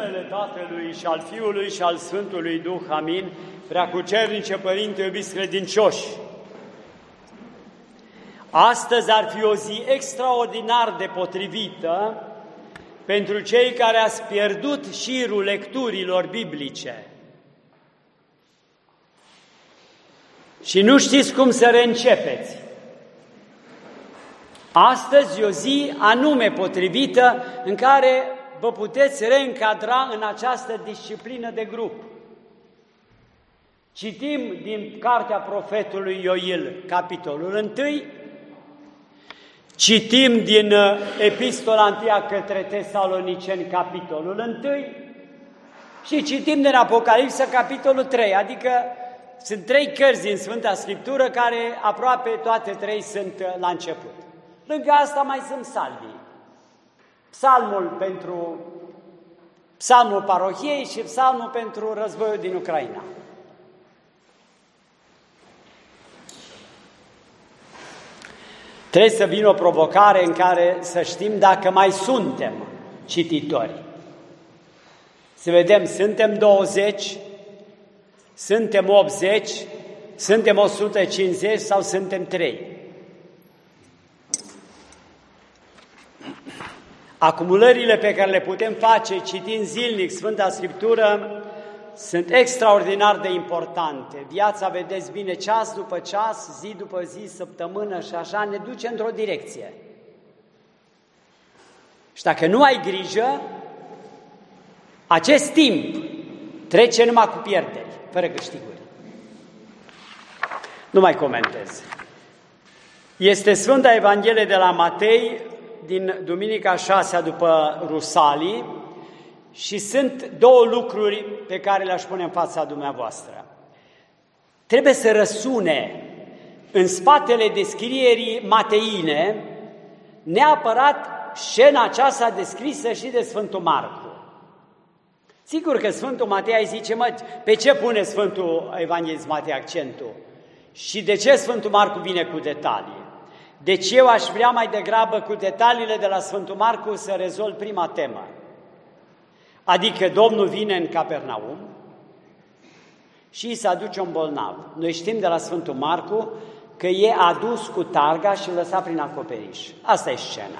numele Tatălui și al Fiului și al Sfântului Duh, amin, Preacucernice Părinte, iubiți credincioși, astăzi ar fi o zi extraordinar de potrivită pentru cei care ați pierdut șirul lecturilor biblice și nu știți cum să reîncepeți. Astăzi e o zi anume potrivită în care vă puteți reîncadra în această disciplină de grup. Citim din cartea profetului Ioil, capitolul 1, citim din epistola 1 către Tesaloniceni, capitolul 1 și citim din Apocalipsa, capitolul 3, adică sunt 3 cărți din Sfânta Scriptură care aproape toate 3 sunt la început. Lângă asta mai sunt psalmii. Psalmul parohiei și psalmul pentru războiul din Ucraina. Trebuie să vină o provocare în care să știm dacă mai suntem cititori. Să vedem, suntem 20, suntem 80, suntem 150 sau suntem 3. Acumulările pe care le putem face citind zilnic Sfânta Scriptură sunt extraordinar de importante. Viața, vedeți bine, ceas după ceas, zi după zi, săptămână și așa, ne duce într-o direcție. Și dacă nu ai grijă, acest timp trece numai cu pierderi, fără câștiguri. Nu mai comentez. Este Sfânta Evanghelie de la Matei, din Duminica 6 după Rusalii, și sunt 2 lucruri pe care le-aș pune în fața dumneavoastră. Trebuie să răsune în spatele descrierii mateine neapărat scena aceasta descrisă și de Sfântul Marcu. Sigur că Sfântul Matei îi zice, pe ce pune Sfântul Evanghelist Matei accentul? Și de ce Sfântul Marcu vine cu detalii? Deci eu aș vrea mai degrabă cu detaliile de la Sfântul Marcu să rezolv prima temă. Adică Domnul vine în Capernaum și îi se aduce un bolnav. Noi știm de la Sfântul Marcu că e adus cu targa și lăsat prin acoperiș. Asta e scena.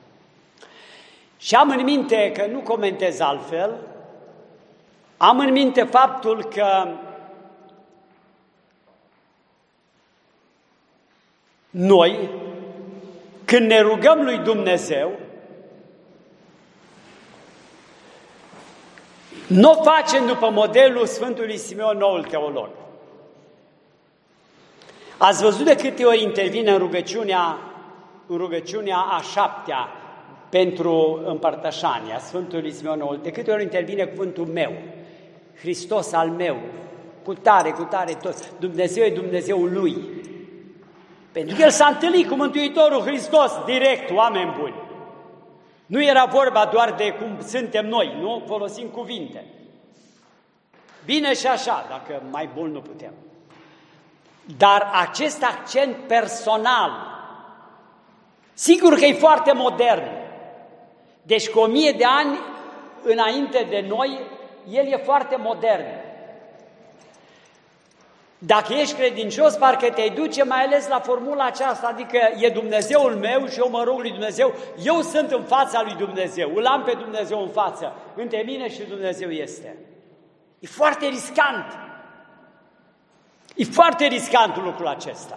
Și am în minte, că nu comentez altfel, am în minte faptul că noi, când ne rugăm lui Dumnezeu, nu o facem după modelul Sfântului Simeon, noul teolog. Ați văzut de câte ori intervine în rugăciunea a 7-a pentru împărtășania Sfântului Simeon noul, de câte ori intervine cuvântul meu, Hristos al meu, cu tare, tot, Dumnezeu e Dumnezeul lui. Pentru că El s-a întâlnit cu Mântuitorul Hristos direct, oameni buni. Nu era vorba doar de cum suntem noi, nu folosim cuvinte. Bine și așa, dacă mai bun nu putem. Dar acest accent personal, sigur că e foarte modern. Deci cu 1000 de ani înainte de noi, el e foarte modern. Dacă ești credincios, parcă te-ai duce mai ales la formula aceasta, adică e Dumnezeul meu și eu mă rog lui Dumnezeu, eu sunt în fața lui Dumnezeu, îl am pe Dumnezeu în față, între mine și Dumnezeu este. E foarte riscant. E foarte riscant lucrul acesta.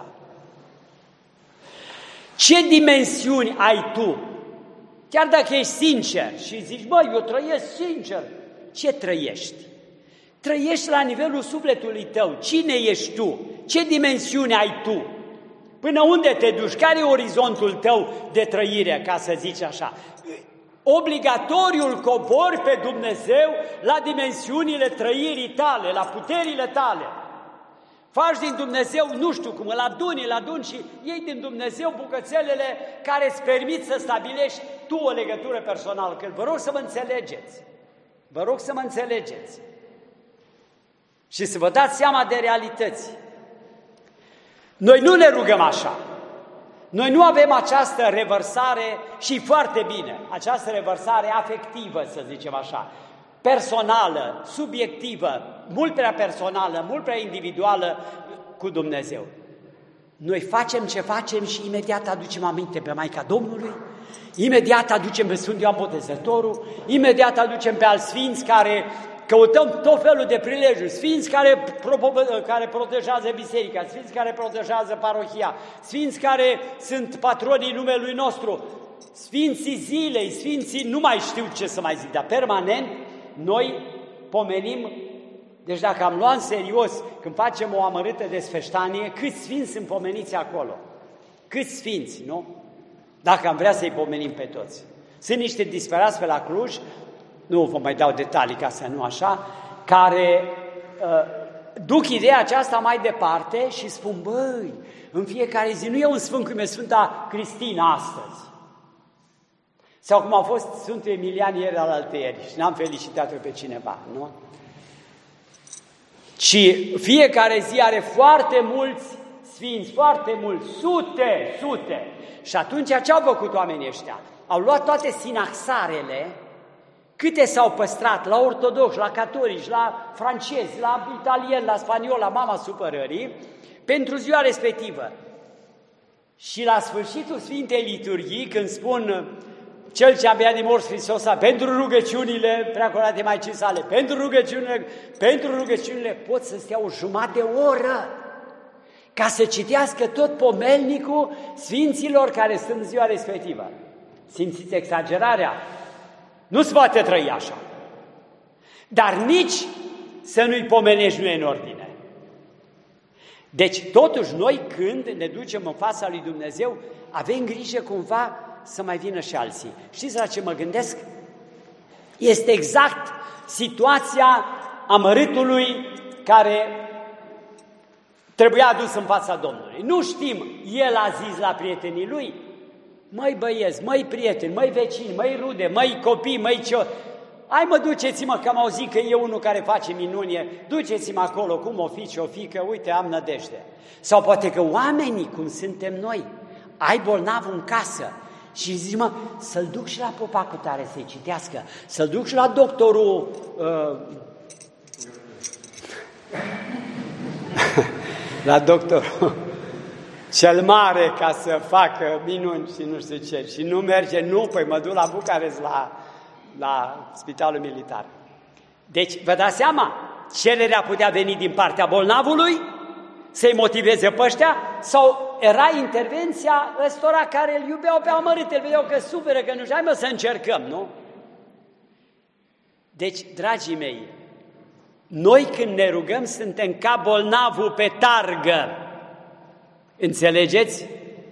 Ce dimensiuni ai tu? Chiar dacă ești sincer și zici, eu trăiesc sincer, ce trăiești? Trăiești la nivelul sufletului tău. Cine ești tu? Ce dimensiune ai tu? Până unde te duci? Care e orizontul tău de trăire, ca să zici așa? Obligatoriul cobori pe Dumnezeu la dimensiunile trăirii tale, la puterile tale. Faci din Dumnezeu, nu știu cum, îl aduni și iei din Dumnezeu bucățelele care îți permit să stabilești tu o legătură personală. Că vă rog să mă înțelegeți. Vă rog să mă înțelegeți. Și să vă dați seama de realități. Noi nu ne rugăm așa. Noi nu avem această revărsare și foarte bine, această revărsare afectivă, să zicem așa. personală, subiectivă, mult prea personală, mult prea individuală cu Dumnezeu. Noi facem ce facem și imediat aducem aminte pe Maica Domnului, imediat aducem pe Sfântul Ioan Botezătorul, imediat aducem pe alți sfinți care căutăm tot felul de prilejuri, sfinți care protejează biserica, sfinți care protejează parohia, sfinți care sunt patronii numelui nostru, sfinții zilei, sfinții, nu mai știu ce să mai zic, dar permanent noi pomenim. Deci dacă am luat în serios, când facem o amărâtă desfeștanie, câți sfinți sunt pomeniți acolo? Câți sfinți, nu? Dacă am vrea să-i pomenim pe toți. Sunt niște disperați pe la Cluj, nu vă mai dau detalii ca să nu așa, care duc ideea aceasta mai departe și spun, băi, în fiecare zi, nu e un sfânt cum e Sfânta Cristina astăzi. Sau cum a fost Sfântul Emilian ieri alaltăieri și n-am felicitat-o pe cineva, nu? Și fiecare zi are foarte mulți sfinți, foarte mulți, sute. Și atunci ce au făcut oamenii ăștia? Au luat toate sinaxarele, câte s-au păstrat la ortodoxi, la catolici, la francezi, la italieni, la spanioli, la mama supărării, pentru ziua respectivă. Și la sfârșitul Sfintei Liturghii, când spun Cel ce abia din morți Hristos, pentru rugăciunile Preacurate Maicii sale, pentru rugăciunile pot să stea o jumătate de oră ca să citească tot pomelnicul sfinților care sunt în ziua respectivă. Simțiți exagerarea? Nu se poate trăi așa. Dar nici să nu-i pomenești nu e în ordine. Deci, totuși, noi când ne ducem în fața lui Dumnezeu, avem grijă cumva să mai vină și alții. Știți la ce mă gândesc? Este exact situația amărâtului care trebuia adus în fața Domnului. Nu știm, el a zis la prietenii lui, măi băieți, măi prieteni, măi vecini, măi rude, măi copii, măi ce... Hai mă, duceți-mă, că am auzit că e unul care face minunie, duceți-mă acolo, cum o fi, ce-o fi, că uite, am nădejde. Sau poate că oamenii, cum suntem noi, ai bolnavul în casă și zici, mă, să-l duc și la popacul tare să-i citească, să-l duc și la doctorul... la doctorul cel mare ca să facă minuni și nu știu ce. Și nu merge, păi mă duc la Bucarest, la spitalul militar. Deci, vă dați seama, cererea putea veni din partea bolnavului, să-i motiveze pe ăștia, sau era intervenția ăstora care îl iubeau pe amărât, îl vedeau că suferă, că nu știu, hai mă să încercăm, nu? Deci, dragii mei, noi când ne rugăm suntem ca bolnavul pe targă. Înțelegeți?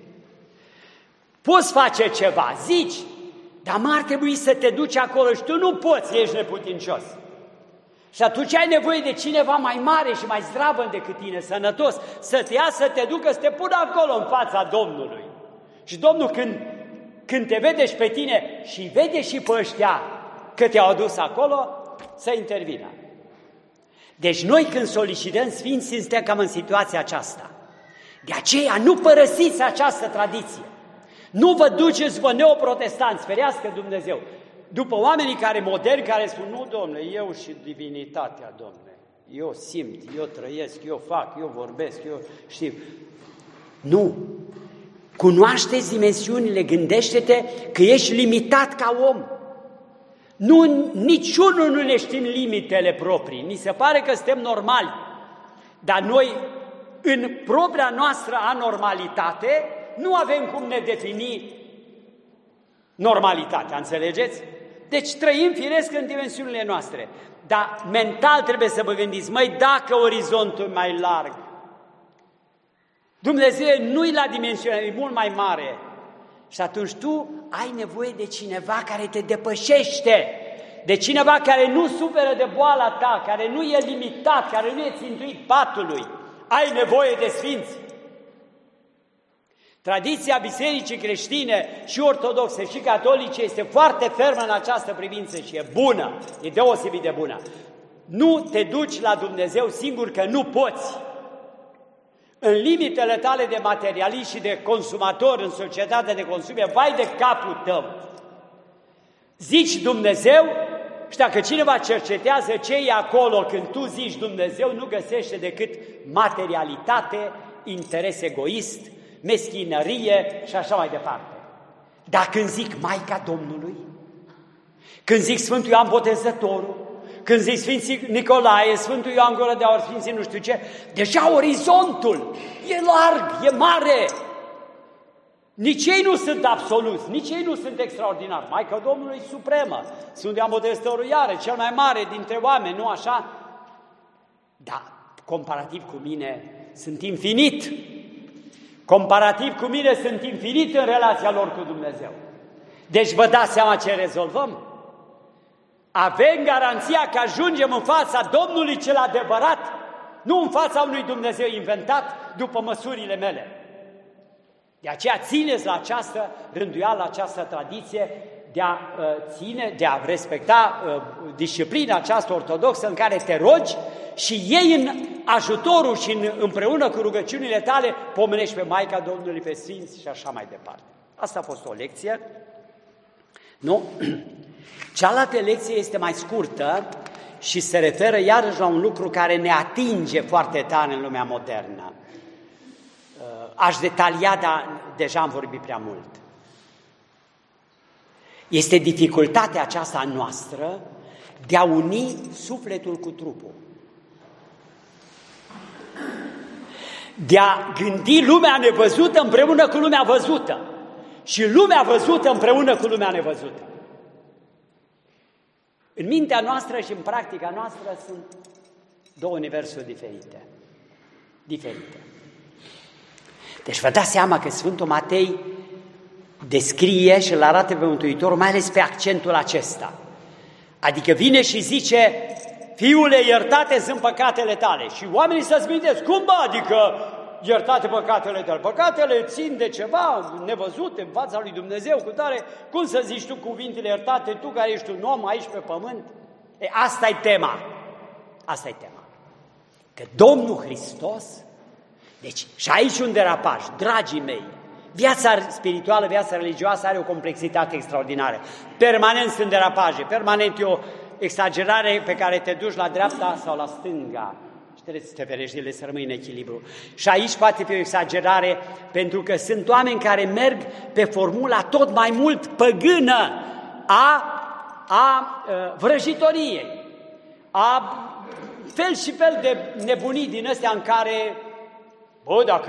Poți face ceva, zici, dar m-ar trebui să te duci acolo și tu nu poți, ești neputincios. Și atunci ai nevoie de cineva mai mare și mai zdravă decât tine, sănătos, să te ia, să te ducă, să te pună acolo în fața Domnului. Și Domnul când te vede și pe tine și vede și pe ăștia că te-au adus acolo, să intervină. Deci noi când solicităm sfinți, suntem cam în situația aceasta. De aceea nu părăsiți această tradiție. Nu vă duceți după neoprotestanți, ferească Dumnezeu, după oamenii care moderni, care spun, nu, Domnule, eu și divinitatea, Domnule, eu simt, eu trăiesc, eu fac, eu vorbesc, eu știu. Nu! Cunoaște-ți dimensiunile, gândește-te că ești limitat ca om. Nu, niciunul nu ne știm limitele proprii, mi se pare că suntem normali, dar noi, în propria noastră anormalitate, nu avem cum ne defini normalitatea, înțelegeți? Deci trăim firesc în dimensiunile noastre, dar mental trebuie să vă gândiți, măi, dacă orizontul e mai larg, Dumnezeu nu-i la dimensiunea, e mult mai mare. Și atunci tu ai nevoie de cineva care te depășește, de cineva care nu suferă de boala ta, care nu e limitat, care nu e țintuit patului. Ai nevoie de sfinți. Tradiția bisericii creștine și ortodoxe și catolice este foarte fermă în această privință și e bună, e deosebit de bună. Nu te duci la Dumnezeu singur că nu poți. În limitele tale de materialist și de consumator în societatea de consum, vai de capul tău. Zici Dumnezeu, Și dacă cineva cercetează ce e acolo când tu zici Dumnezeu, nu găsește decât materialitate, interes egoist, meschinărie și așa mai departe. Dar când zic Maica Domnului, când zic Sfântul Ioan Botezătorul, când zic Sfinții Nicolae, Sfântul Ioan Gură de Aur, Sfinții nu știu ce, deja orizontul e larg, e mare. Nici ei nu sunt absoluți, nici ei nu sunt extraordinari. Maica Domnului e supremă, Sfântul Ioan Botezătorul iară, cel mai mare dintre oameni, nu așa? Da, comparativ cu mine sunt infinit. Comparativ cu mine sunt infinit în relația lor cu Dumnezeu. Deci vă dați seama ce rezolvăm? Avem garanția că ajungem în fața Domnului cel adevărat, nu în fața unui Dumnezeu inventat după măsurile mele. De aceea țineți la această rânduială, la această tradiție de a ține, de a respecta disciplina aceasta ortodoxă în care te rogi și iei în ajutorul și împreună cu rugăciunile tale pomenești pe Maica Domnului, pe Sfinți și așa mai departe. Asta a fost o lecție. Nu? Cealaltă lecție este mai scurtă și se referă iarăși la un lucru care ne atinge foarte tare în lumea modernă. Aș detalia, dar deja am vorbit prea mult. Este dificultatea aceasta a noastră de a uni sufletul cu trupul. De a gândi lumea nevăzută împreună cu lumea văzută și lumea văzută împreună cu lumea nevăzută. În mintea noastră și în practica noastră sunt două universuri diferite. Deci vă dați seama că Sfântul Matei descrie și îl arată pe Mântuitorul, mai ales pe accentul acesta. Adică vine și zice, Fiule, iertate sunt păcatele tale. Și oamenii să-ți gândesc, cum bă, adică iertate păcatele tale? Păcatele țin de ceva nevăzut în fața lui Dumnezeu cu tare. Cum să zici tu cuvintele iertate, tu care ești un om aici pe pământ? Asta-i tema. Asta-i tema. Că Domnul Hristos, deci și aici un derapaj, dragii mei, viața spirituală, viața religioasă are o complexitate extraordinară. Permanent sunt derapaje, permanent e o exagerare pe care te duci la dreapta sau la stânga și trebuie să te ferești de ele să rămâi în echilibru. Și aici poate fi o exagerare pentru că sunt oameni care merg pe formula tot mai mult păgână a vrăjitoriei, a fel și fel de nebunii din astea în care, bă, dacă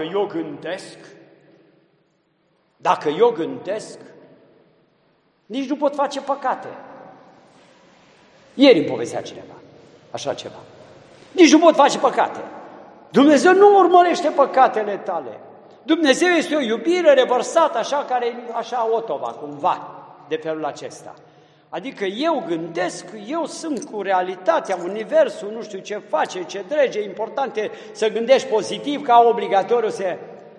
eu gândesc, nici nu pot face păcate. Ieri îmi povestea cineva așa ceva. Nici nu pot face păcate. Dumnezeu nu urmărește păcatele tale. Dumnezeu este o iubire revărsată așa otova, cumva, de felul acesta. Adică eu gândesc, eu sunt cu realitatea, universul, nu știu ce face, ce drege, important e să gândești pozitiv, ca obligatoriu să...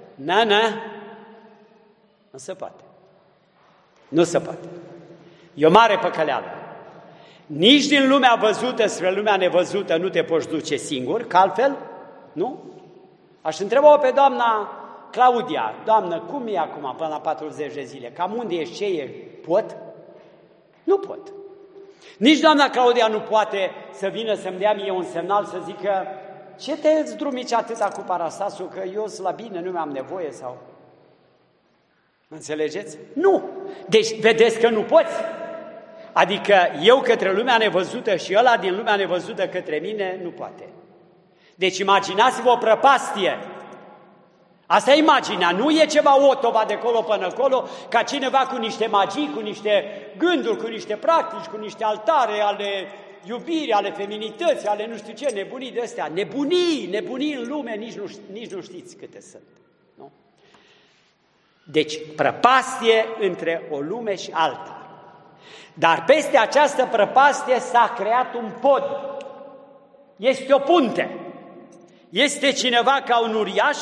Nu se poate. Nu se poate. E o mare păcăleală. Nici din lumea văzută spre lumea nevăzută nu te poți duce singur, că altfel, nu? Aș întreba pe doamna Claudia, doamnă, cum e acum până la 40 de zile? Cam unde ești, ce e? Pot? Nu pot. Nici doamna Claudia nu poate să vină să-mi dea mie un semnal să zică ce te zdrumici atâta cu Parastasul, că eu sunt la bine, nu mi-am nevoie sau... Înțelegeți? Nu! Deci, vedeți că nu poți. Adică eu către lumea nevăzută și ăla din lumea nevăzută către mine nu poate. Deci imaginați-vă o prăpastie. Asta e imaginea, nu e ceva otova de colo până acolo, ca cineva cu niște magii, cu niște gânduri, cu niște practici, cu niște altare ale iubirii, ale feminității, ale nu știu ce, nebunii de astea. Nebunii în lume, nici nu știți câte sunt. Nu? Deci, prăpastie între o lume și alta. Dar peste această prăpastie s-a creat un pod. Este o punte. Este cineva ca un uriaș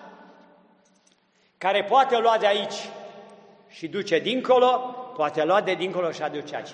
care poate lua de aici și duce dincolo, poate lua de dincolo și aduce aici.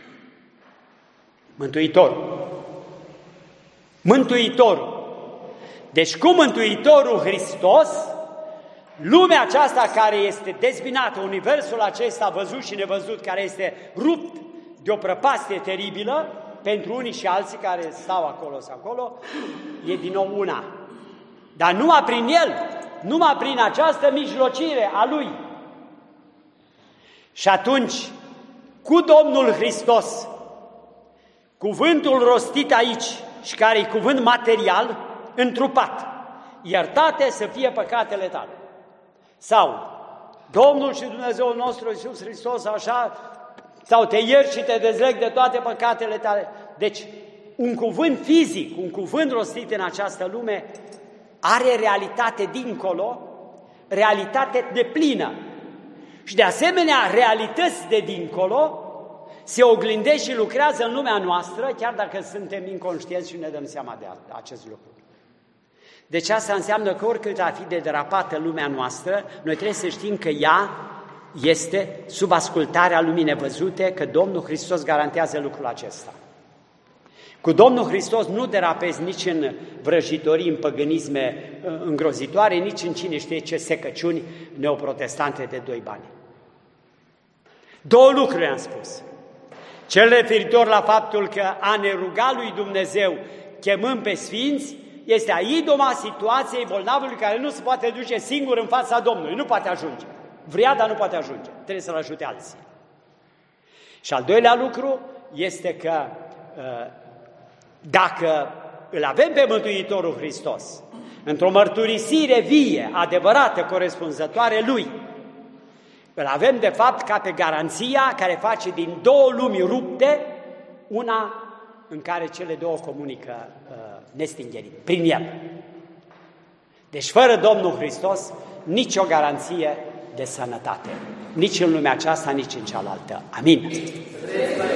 Mântuitorul. Deci cu Mântuitorul Hristos, lumea aceasta care este dezbinată, universul acesta văzut și nevăzut, care este rupt de o prăpastie teribilă pentru unii și alții care stau acolo sau acolo, e din nou una. Dar numai prin El, numai prin această mijlocire a Lui. Și atunci, cu Domnul Hristos, cuvântul rostit aici și care e cuvânt material, întrupat, iertate să fie păcatele tale. Sau, Domnul și Dumnezeul nostru Iisus Hristos, așa, sau te iert și te dezleg de toate păcatele tale. Deci, un cuvânt fizic, un cuvânt rostit în această lume, are realitate dincolo, realitate deplină. Și de asemenea, realități de dincolo se oglindește și lucrează în lumea noastră, chiar dacă suntem inconștienți și ne dăm seama de acest lucru. Deci asta înseamnă că oricât ar fi de derapată lumea noastră, noi trebuie să știm că ea este sub ascultarea lumii nevăzute, că Domnul Hristos garantează lucrul acesta. Cu Domnul Hristos nu derapezi nici în vrăjitorii, în păgânisme îngrozitoare, nici în cine știe ce secăciuni neoprotestante de doi bani. Două lucruri am spus. Cel referitor la faptul că a ne ruga lui Dumnezeu chemând pe sfinți, este a idoma situației bolnavului care nu se poate duce singur în fața Domnului, nu poate ajunge. Vrea, dar nu poate ajunge. Trebuie să-l ajute alții. Și al doilea lucru este că dacă îl avem pe Mântuitorul Hristos într-o mărturisire vie, adevărată, corespunzătoare Lui, îl avem de fapt ca pe garanția care face din două lumi rupte una în care cele două comunică nestingerit, prin El. Deci fără Domnul Hristos, nicio garanție de sănătate, nici în lumea aceasta, nici în cealaltă. Amin.